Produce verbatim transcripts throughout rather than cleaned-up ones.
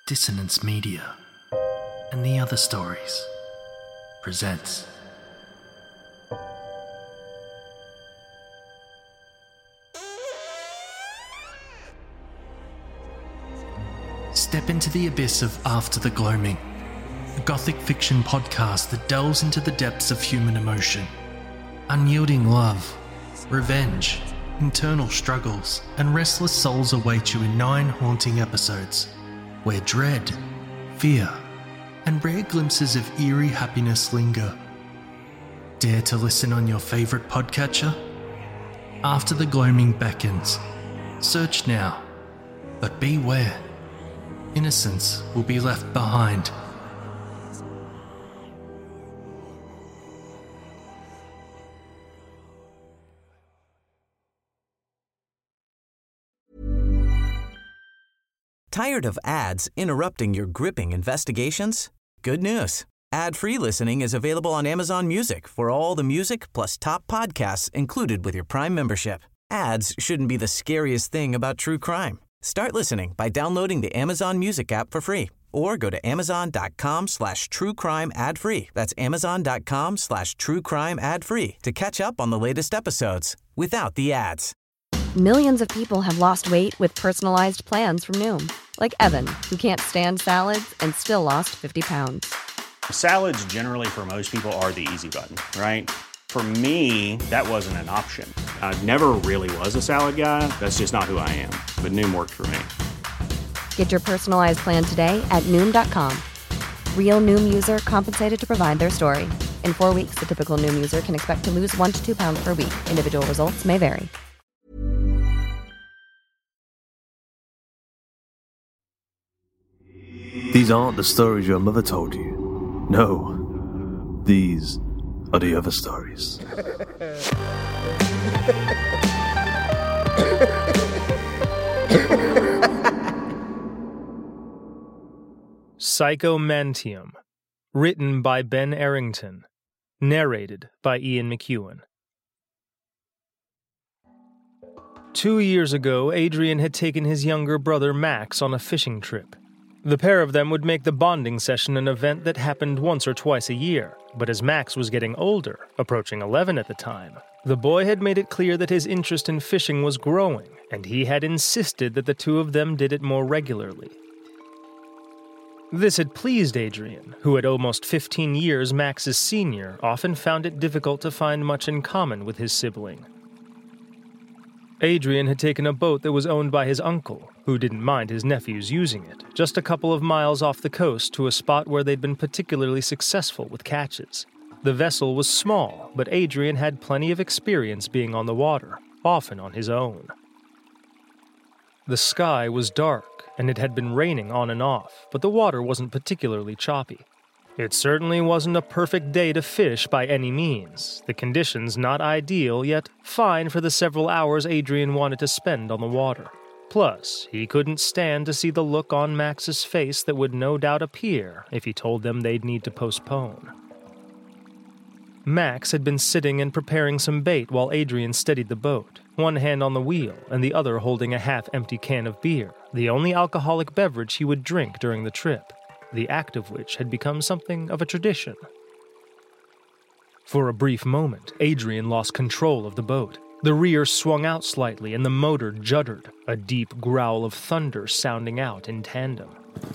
Dissonance Media and the Other Stories presents Step into the abyss of After the Gloaming, a gothic fiction podcast that delves into the depths of human emotion. Unyielding love, revenge, internal struggles, and restless souls await you in nine haunting episodes, where dread, fear, and rare glimpses of eerie happiness linger. Dare to listen on your favourite podcatcher? After the Gloaming beckons. Search now, but beware. Innocence will be left behind. Tired of ads interrupting your gripping investigations? Good news. Ad-free listening is available on Amazon Music for all the music plus top podcasts included with your Prime membership. Ads shouldn't be the scariest thing about true crime. Start listening by downloading the Amazon Music app for free or go to amazon.com slash true crime ad free. That's amazon.com slash true crime ad free to catch up on the latest episodes without the ads. Millions of people have lost weight with personalized plans from Noom. Like Evan, who can't stand salads and still lost fifty pounds. Salads generally for most people are the easy button, right? For me, that wasn't an option. I never really was a salad guy. That's just not who I am. But Noom worked for me. Get your personalized plan today at Noom dot com. Real Noom user compensated to provide their story. In four weeks, the typical Noom user can expect to lose one to two pounds per week. Individual results may vary. These aren't the stories your mother told you. No, these are the other stories. Psychomantium, written by Ben Errington, narrated by Ian McEwan. Two years ago, Adrian had taken his younger brother Max on a fishing trip. The pair of them would make the bonding session an event that happened once or twice a year, but as Max was getting older, approaching eleven at the time, the boy had made it clear that his interest in fishing was growing, and he had insisted that the two of them did it more regularly. This had pleased Adrian, who at almost fifteen years Max's senior often found it difficult to find much in common with his sibling. Adrian had taken a boat that was owned by his uncle, who didn't mind his nephews using it, just a couple of miles off the coast to a spot where they'd been particularly successful with catches. The vessel was small, but Adrian had plenty of experience being on the water, often on his own. The sky was dark, and it had been raining on and off, but the water wasn't particularly choppy. It certainly wasn't a perfect day to fish by any means, the conditions not ideal, yet fine for the several hours Adrian wanted to spend on the water. Plus, he couldn't stand to see the look on Max's face that would no doubt appear if he told them they'd need to postpone. Max had been sitting and preparing some bait while Adrian steadied the boat, one hand on the wheel and the other holding a half-empty can of beer, the only alcoholic beverage he would drink during the trip, the act of which had become something of a tradition. For a brief moment, Adrian lost control of the boat. The rear swung out slightly and the motor juddered, a deep growl of thunder sounding out in tandem.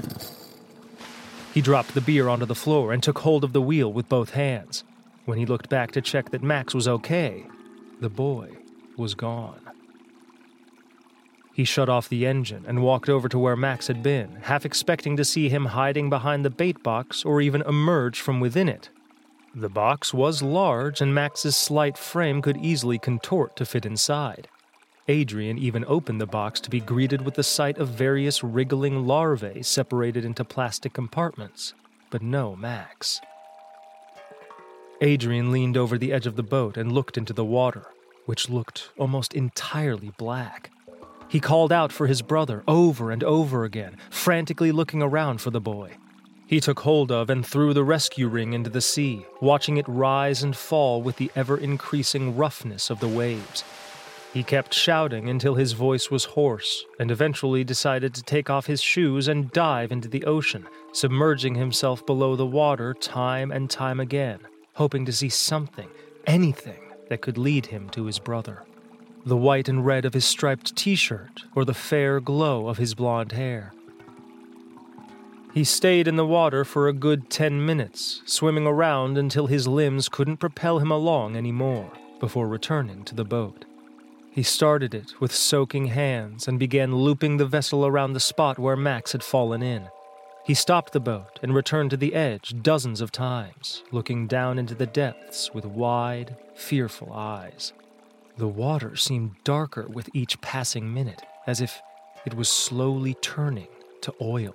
He dropped the beer onto the floor and took hold of the wheel with both hands. When he looked back to check that Max was okay, the boy was gone. He shut off the engine and walked over to where Max had been, half expecting to see him hiding behind the bait box or even emerge from within it. The box was large, and Max's slight frame could easily contort to fit inside. Adrian even opened the box to be greeted with the sight of various wriggling larvae separated into plastic compartments, but no Max. Adrian leaned over the edge of the boat and looked into the water, which looked almost entirely black. He called out for his brother over and over again, frantically looking around for the boy. He took hold of and threw the rescue ring into the sea, watching it rise and fall with the ever-increasing roughness of the waves. He kept shouting until his voice was hoarse, and eventually decided to take off his shoes and dive into the ocean, submerging himself below the water time and time again, hoping to see something, anything, that could lead him to his brother. The white and red of his striped t-shirt, or the fair glow of his blonde hair. He stayed in the water for a good ten minutes, swimming around until his limbs couldn't propel him along anymore, before returning to the boat. He started it with soaking hands and began looping the vessel around the spot where Max had fallen in. He stopped the boat and returned to the edge dozens of times, looking down into the depths with wide, fearful eyes. The water seemed darker with each passing minute, as if it was slowly turning to oil.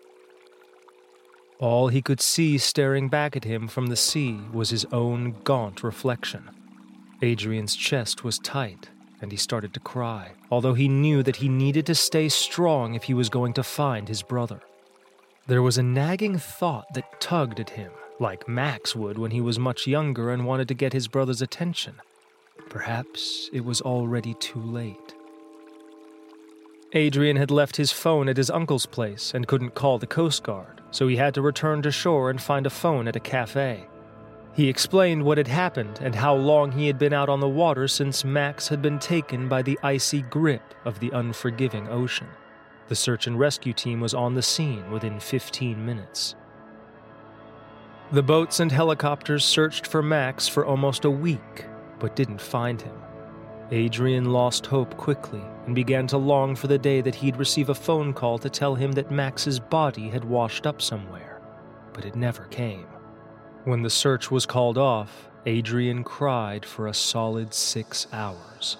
All he could see staring back at him from the sea was his own gaunt reflection. Adrian's chest was tight, and he started to cry, although he knew that he needed to stay strong if he was going to find his brother. There was a nagging thought that tugged at him, like Max would when he was much younger and wanted to get his brother's attention. Perhaps it was already too late. Adrian had left his phone at his uncle's place and couldn't call the Coast Guard, so he had to return to shore and find a phone at a cafe. He explained what had happened and how long he had been out on the water since Max had been taken by the icy grip of the unforgiving ocean. The search and rescue team was on the scene within fifteen minutes. The boats and helicopters searched for Max for almost a week, but didn't find him. Adrian lost hope quickly and began to long for the day that he'd receive a phone call to tell him that Max's body had washed up somewhere, but it never came. When the search was called off, Adrian cried for a solid six hours.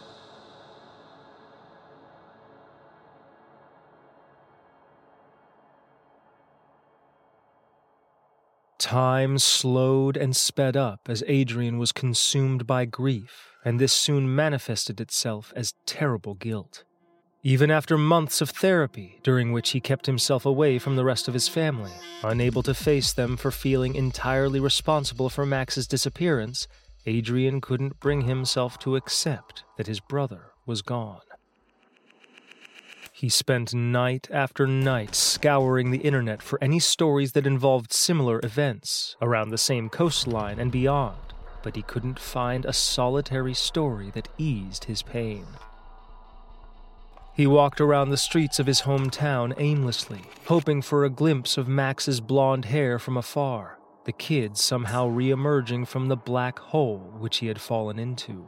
Time slowed and sped up as Adrian was consumed by grief, and this soon manifested itself as terrible guilt. Even after months of therapy, during which he kept himself away from the rest of his family, unable to face them for feeling entirely responsible for Max's disappearance, Adrian couldn't bring himself to accept that his brother was gone. He spent night after night scouring the internet for any stories that involved similar events around the same coastline and beyond, but he couldn't find a solitary story that eased his pain. He walked around the streets of his hometown aimlessly, hoping for a glimpse of Max's blonde hair from afar, the kid somehow re-emerging from the black hole which he had fallen into.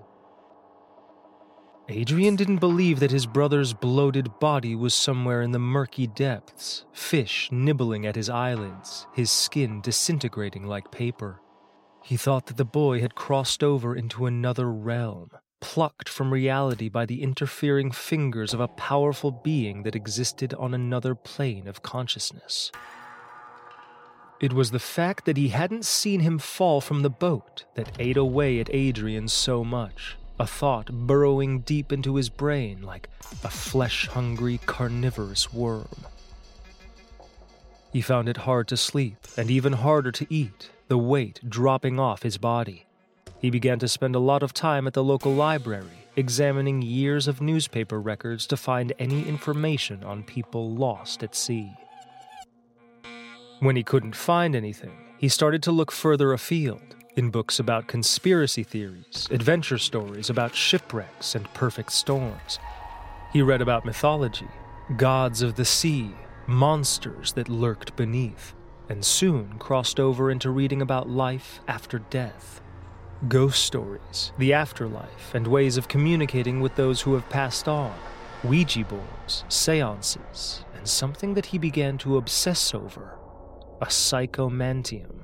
Adrian didn't believe that his brother's bloated body was somewhere in the murky depths, fish nibbling at his eyelids, his skin disintegrating like paper. He thought that the boy had crossed over into another realm, plucked from reality by the interfering fingers of a powerful being that existed on another plane of consciousness. It was the fact that he hadn't seen him fall from the boat that ate away at Adrian so much, a thought burrowing deep into his brain like a flesh-hungry carnivorous worm. He found it hard to sleep and even harder to eat, the weight dropping off his body. He began to spend a lot of time at the local library, examining years of newspaper records to find any information on people lost at sea. When he couldn't find anything, he started to look further afield, in books about conspiracy theories, adventure stories about shipwrecks and perfect storms. He read about mythology, gods of the sea, monsters that lurked beneath, and soon crossed over into reading about life after death. Ghost stories, the afterlife, and ways of communicating with those who have passed on, Ouija boards, seances, and something that he began to obsess over, a psychomantium.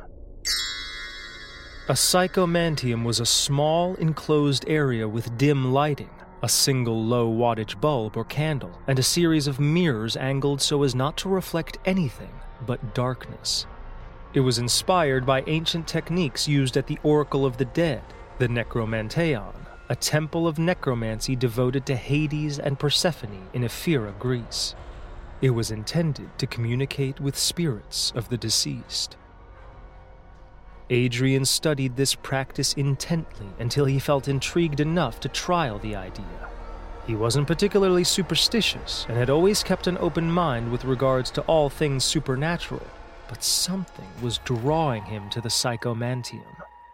A psychomantium was a small, enclosed area with dim lighting, a single low-wattage bulb or candle, and a series of mirrors angled so as not to reflect anything but darkness. It was inspired by ancient techniques used at the Oracle of the Dead, the Necromanteon, a temple of necromancy devoted to Hades and Persephone in Ephyra, Greece. It was intended to communicate with spirits of the deceased. Adrian studied this practice intently until he felt intrigued enough to trial the idea. He wasn't particularly superstitious and had always kept an open mind with regards to all things supernatural, but something was drawing him to the Psychomantium.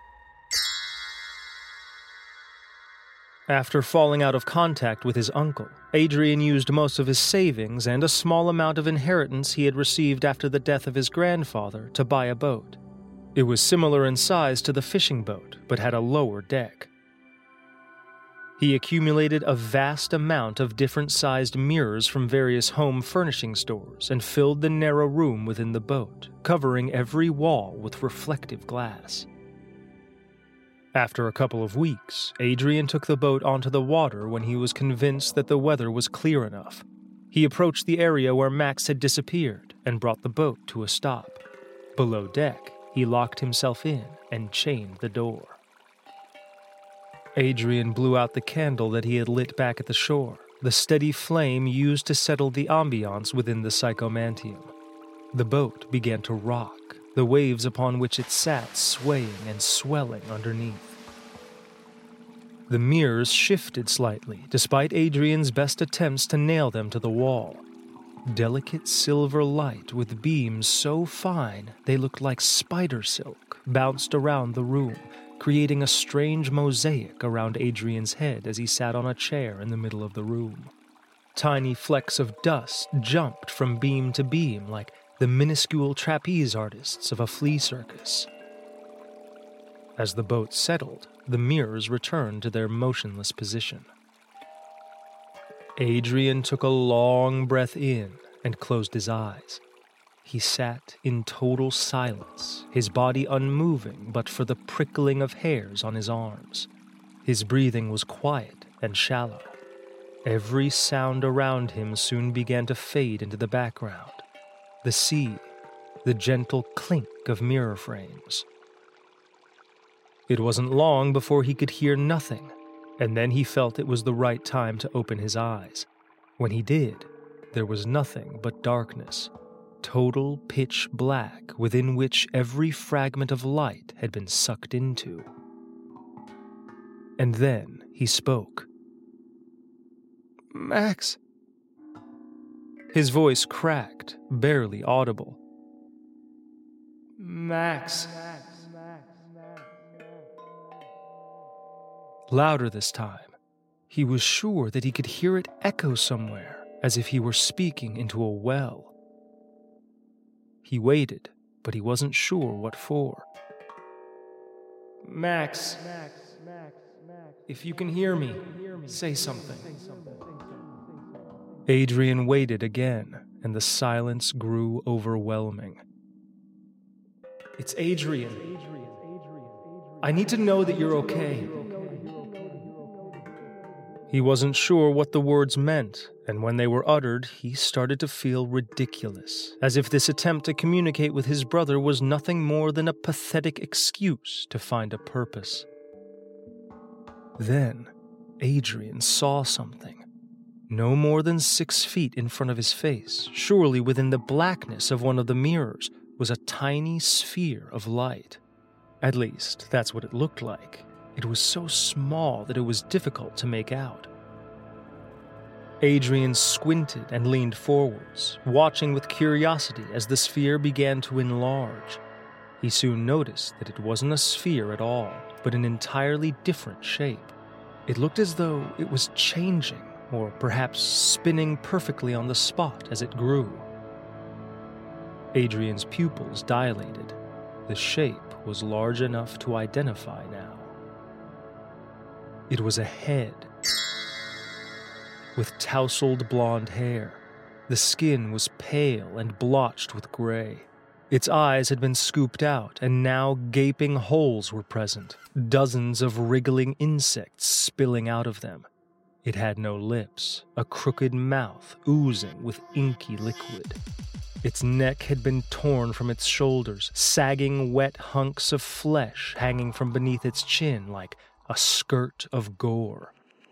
After falling out of contact with his uncle, Adrian used most of his savings and a small amount of inheritance he had received after the death of his grandfather to buy a boat. It was similar in size to the fishing boat, but had a lower deck. He accumulated a vast amount of different-sized mirrors from various home furnishing stores and filled the narrow room within the boat, covering every wall with reflective glass. After a couple of weeks, Adrian took the boat onto the water when he was convinced that the weather was clear enough. He approached the area where Max had disappeared and brought the boat to a stop. Below deck, he locked himself in and chained the door. Adrian blew out the candle that he had lit back at the shore, the steady flame used to settle the ambiance within the Psychomantium. The boat began to rock, the waves upon which it sat swaying and swelling underneath. The mirrors shifted slightly, despite Adrian's best attempts to nail them to the wall. Delicate silver light with beams so fine they looked like spider silk bounced around the room, creating a strange mosaic around Adrian's head as he sat on a chair in the middle of the room. Tiny flecks of dust jumped from beam to beam like the minuscule trapeze artists of a flea circus. As the boat settled, the mirrors returned to their motionless position. Adrian took a long breath in and closed his eyes. He sat in total silence, his body unmoving but for the prickling of hairs on his arms. His breathing was quiet and shallow. Every sound around him soon began to fade into the background. The sea, the gentle clink of mirror frames. It wasn't long before he could hear nothing, and then he felt it was the right time to open his eyes. When he did, there was nothing but darkness, total pitch black within which every fragment of light had been sucked into. And then he spoke. "Max." His voice cracked, barely audible. "Max." Louder this time. He was sure that he could hear it echo somewhere, as if he were speaking into a well. He waited, but he wasn't sure what for. "Max, if you can hear me, say something." Adrian waited again, and the silence grew overwhelming. "It's Adrian. I need to know that you're okay." He wasn't sure what the words meant, and when they were uttered, he started to feel ridiculous, as if this attempt to communicate with his brother was nothing more than a pathetic excuse to find a purpose. Then, Adrian saw something. No more than six feet in front of his face, surely within the blackness of one of the mirrors, was a tiny sphere of light. At least, that's what it looked like. It was so small that it was difficult to make out. Adrian squinted and leaned forwards, watching with curiosity as the sphere began to enlarge. He soon noticed that it wasn't a sphere at all, but an entirely different shape. It looked as though it was changing, or perhaps spinning perfectly on the spot as it grew. Adrian's pupils dilated. The shape was large enough to identify now. It was a head, with tousled blonde hair. The skin was pale and blotched with gray. Its eyes had been scooped out, and now gaping holes were present, dozens of wriggling insects spilling out of them. It had no lips, a crooked mouth oozing with inky liquid. Its neck had been torn from its shoulders, sagging wet hunks of flesh hanging from beneath its chin like a skirt of gore.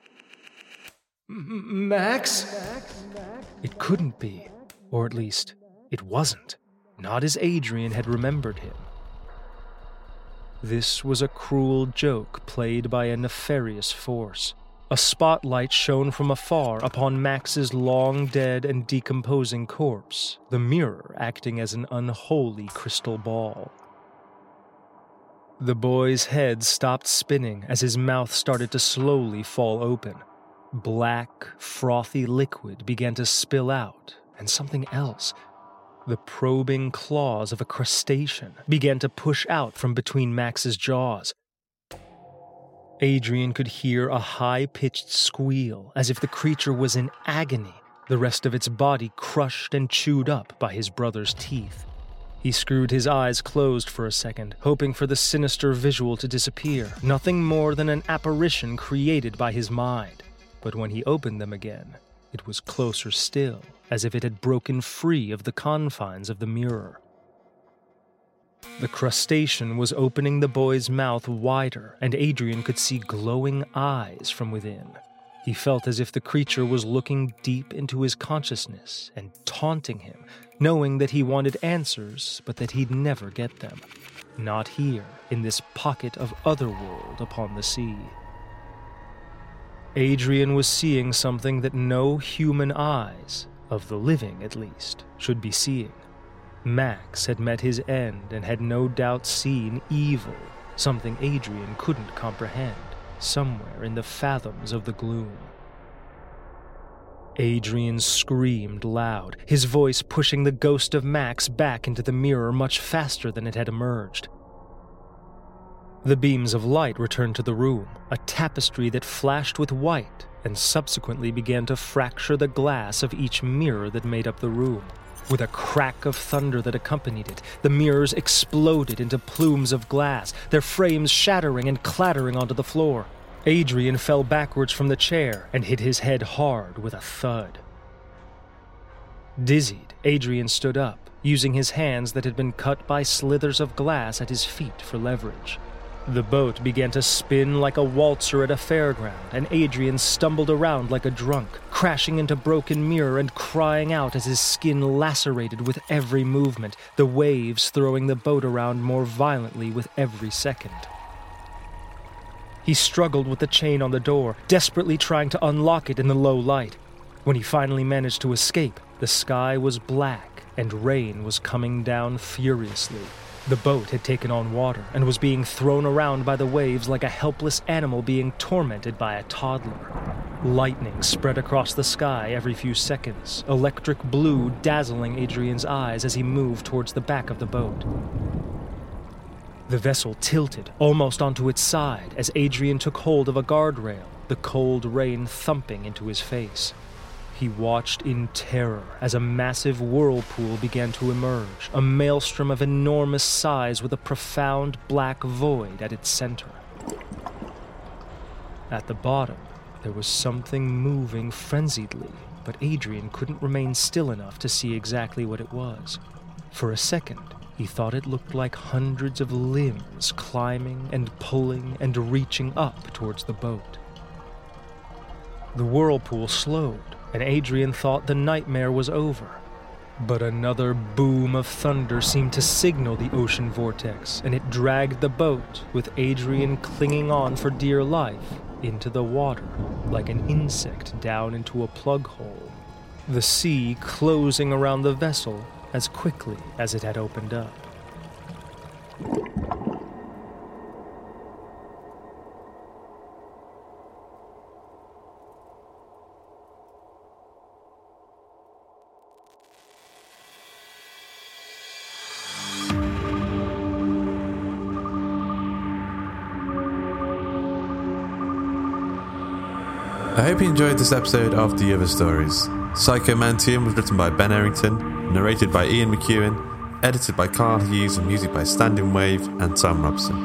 "Max?" It couldn't be, or at least, it wasn't. Not as Adrian had remembered him. This was a cruel joke played by a nefarious force. A spotlight shone from afar upon Max's long-dead and decomposing corpse, the mirror acting as an unholy crystal ball. The boy's head stopped spinning as his mouth started to slowly fall open. Black, frothy liquid began to spill out, and something else. The probing claws of a crustacean began to push out from between Max's jaws. Adrian could hear a high-pitched squeal, as if the creature was in agony, the rest of its body crushed and chewed up by his brother's teeth. He screwed his eyes closed for a second, hoping for the sinister visual to disappear, nothing more than an apparition created by his mind. But when he opened them again, it was closer still, as if it had broken free of the confines of the mirror. The crustacean was opening the boy's mouth wider, and Adrian could see glowing eyes from within. He felt as if the creature was looking deep into his consciousness and taunting him, knowing that he wanted answers, but that he'd never get them. Not here, in this pocket of otherworld upon the sea. Adrian was seeing something that no human eyes, of the living at least, should be seeing. Max had met his end and had no doubt seen evil, something Adrian couldn't comprehend, somewhere in the fathoms of the gloom. Adrian screamed loud, his voice pushing the ghost of Max back into the mirror much faster than it had emerged. The beams of light returned to the room, a tapestry that flashed with white and subsequently began to fracture the glass of each mirror that made up the room. With a crack of thunder that accompanied it, the mirrors exploded into plumes of glass, their frames shattering and clattering onto the floor. Adrian fell backwards from the chair and hit his head hard with a thud. Dizzied, Adrian stood up, using his hands that had been cut by slithers of glass at his feet for leverage. The boat began to spin like a waltzer at a fairground, and Adrian stumbled around like a drunk, crashing into broken mirror and crying out as his skin lacerated with every movement, the waves throwing the boat around more violently with every second. He struggled with the chain on the door, desperately trying to unlock it in the low light. When he finally managed to escape, the sky was black and rain was coming down furiously. The boat had taken on water and was being thrown around by the waves like a helpless animal being tormented by a toddler. Lightning spread across the sky every few seconds, electric blue dazzling Adrian's eyes as he moved towards the back of the boat. The vessel tilted almost onto its side as Adrian took hold of a guardrail, the cold rain thumping into his face. He watched in terror as a massive whirlpool began to emerge, a maelstrom of enormous size with a profound black void at its center. At the bottom, there was something moving frenziedly, but Adrian couldn't remain still enough to see exactly what it was. For a second, he thought it looked like hundreds of limbs climbing and pulling and reaching up towards the boat. The whirlpool slowed, and Adrian thought the nightmare was over. But another boom of thunder seemed to signal the ocean vortex, and it dragged the boat, with Adrian clinging on for dear life, into the water, like an insect down into a plug hole. The sea closing around the vessel as quickly as it had opened up. I hope you enjoyed this episode of The Other Stories. Psychomantium was written by Ben Errington, narrated by Ian McEwen, edited by Carl Hughes, and music by Standing Wave and Tom Robson.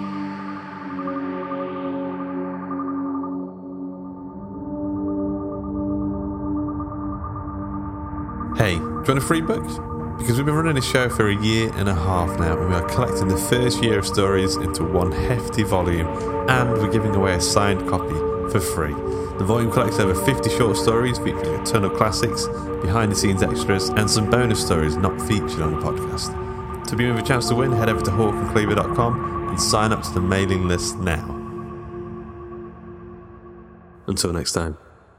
Hey, do you want a free book? Because we've been running this show for a year and a half now, and we are collecting the first year of stories into one hefty volume, and we're giving away a signed copy for free. The volume collects over fifty short stories featuring a ton of classics, behind-the-scenes extras, and some bonus stories not featured on the podcast. To be in with a chance to win, head over to hawk and cleaver dot com and sign up to the mailing list now. Until next time.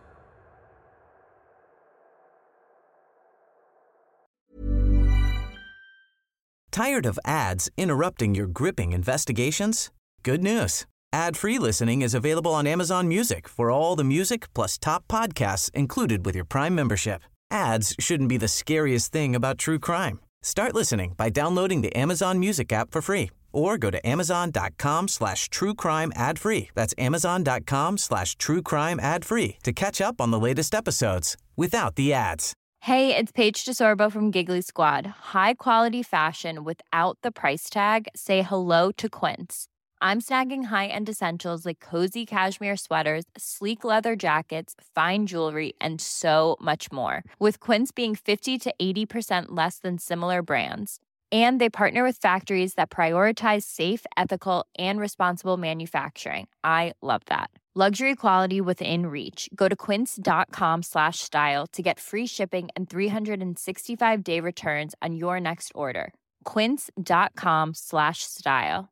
Tired of ads interrupting your gripping investigations? Good news. Ad-free listening is available on Amazon Music for all the music plus top podcasts included with your Prime membership. Ads shouldn't be the scariest thing about true crime. Start listening by downloading the Amazon Music app for free or go to amazon.com slash true crime ad free. That's amazon.com slash true crime ad free to catch up on the latest episodes without the ads. Hey, it's Paige DeSorbo from Giggly Squad. High quality fashion without the price tag. Say hello to Quince. I'm snagging high-end essentials like cozy cashmere sweaters, sleek leather jackets, fine jewelry, and so much more. With Quince being fifty to eighty percent less than similar brands. And they partner with factories that prioritize safe, ethical, and responsible manufacturing. I love that. Luxury quality within reach. Go to quince.com slash style to get free shipping and three sixty-five day returns on your next order. Quince.com slash style.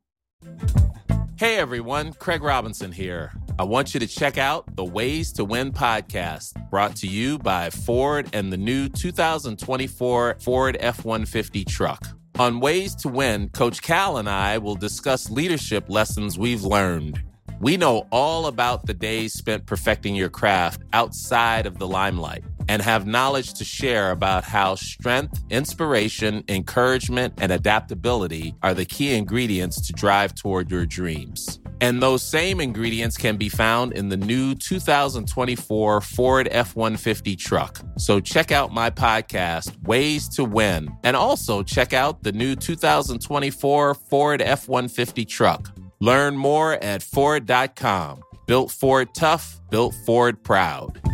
Hey everyone, Craig Robinson here. I want you to check out the Ways to Win podcast, brought to you by Ford and the new two thousand twenty-four Ford F one fifty truck. On Ways to Win, Coach Cal and I will discuss leadership lessons we've learned. We know all about the days spent perfecting your craft outside of the limelight and have knowledge to share about how strength, inspiration, encouragement, and adaptability are the key ingredients to drive toward your dreams. And those same ingredients can be found in the new two thousand twenty-four Ford F one fifty truck. So check out my podcast, Ways to Win, and also check out the new two thousand twenty-four Ford F one fifty truck. Learn more at Ford dot com. Built Ford tough, built Ford proud.